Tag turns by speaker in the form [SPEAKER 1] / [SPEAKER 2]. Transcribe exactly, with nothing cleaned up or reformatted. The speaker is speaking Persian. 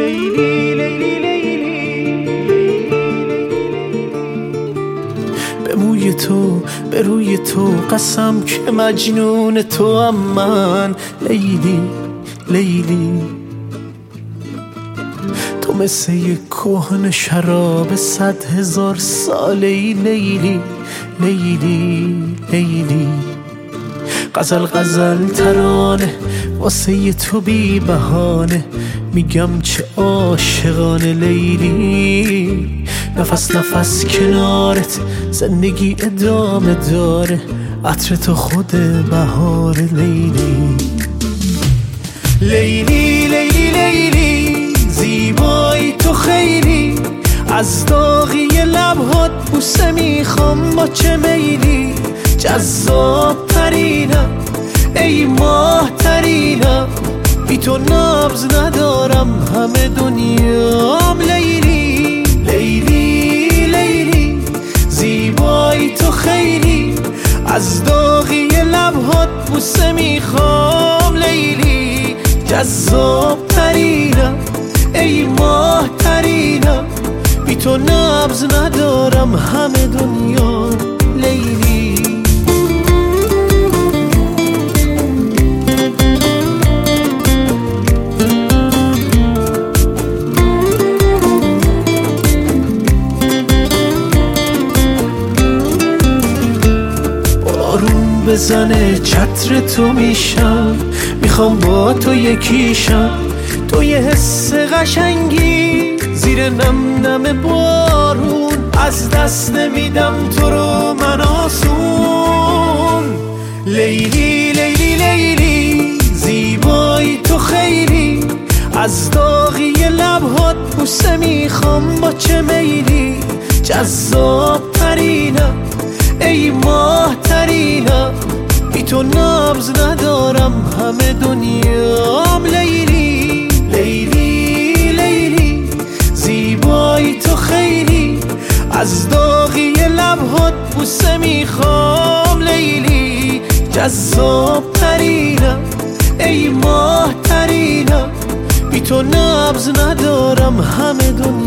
[SPEAKER 1] لیلی لیلی لیلی، به موی تو به روی تو قسم که مجنون تو هم من. لیلی لیلی، تو مثل یک کهن شراب صد هزار ساله. لیلی لیلی لیلی، غزل غزل ترانه واسه تو بی بهانه، میگم چه عاشقانه. لیلی نفس نفس کنارت زندگی ادامه داره، عطر تو خود بهار. لیلی لیلی لیلی لیلی، زیبایی تو خیلی، از داغی لبهات بوسه میخوام با چه میلی. جذاب ترینم ای ماه ترینم، بی تو نبض ندارم همه دنیام. لیلی لیلی لیلی، زیبایی تو خیلی، از داغی لبهات بوسه میخوام. لیلی جذاب ترینم ای ماه ترینم، بی تو نبض ندارم همه دنیا. لیلی بارون بزنه چتر تو میشم، میخوام با تو یکیشم. تو یه حس قشنگی زیر نم نم بارون، از دست نمیدم تو رو من آسون. لیلی لیلی لیلی، زیبایی تو خیلی، از داغی لبهات بوسه میخوام با چه میلی. جذاب ترینم ای ماه ترینم، بی تو نبض ندارم همه دنیام. لیلی لیلی لیلی، زیبایی تو خیلی، از داغی لبهات بوسه میخوام. لیلی جذاب ترینم ای ماه ترینم، بی تو نبض ندارم همه دنیا.